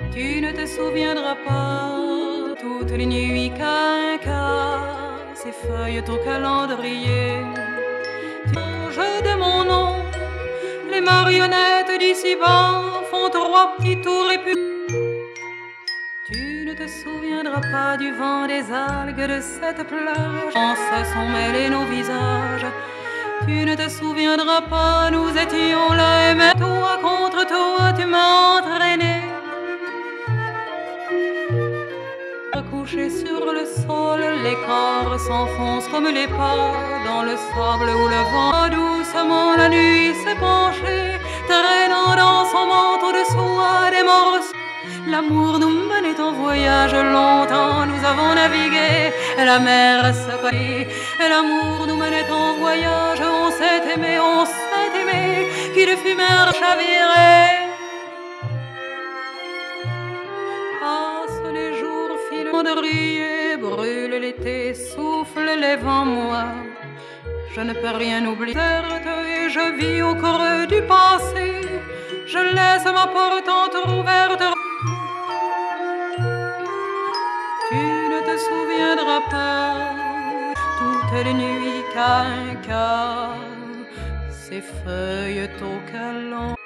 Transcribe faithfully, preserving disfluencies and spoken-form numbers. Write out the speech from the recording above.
Tu ne te souviendras pas toutes les nuits qu'un cas, ces feuilles au calendrier. Jeu de mon nom, les marionnettes d'ici-bas font trois petits tours et puis tu ne te souviendras pas du vent des algues de cette plage. En se sont mêlés nos visages. Tu ne te souviendras pas, nous étions là et même toi contre toi tu m'as entraîné. Couché sur le sol, les corps s'enfoncent comme les pas dans le sable où le vent doucement la nuit s'est penchée, traînant dans son manteau de soie des morceaux. L'amour nous menait en voyage, longtemps nous avons navigué, la mer se connaît. L'amour nous menait en voyage, on s'est aimé, on s'est aimé, qu'il fut mer chavirée. Passent les jours filants de rier, brûle l'été, souffle les vents, moi je ne peux rien oublier. Et je vis au creux du passé, je laisse ma porte entrouverte. Tu ne te souviendras pas toutes les nuits qu'un cas, ces feuilles au calendrier.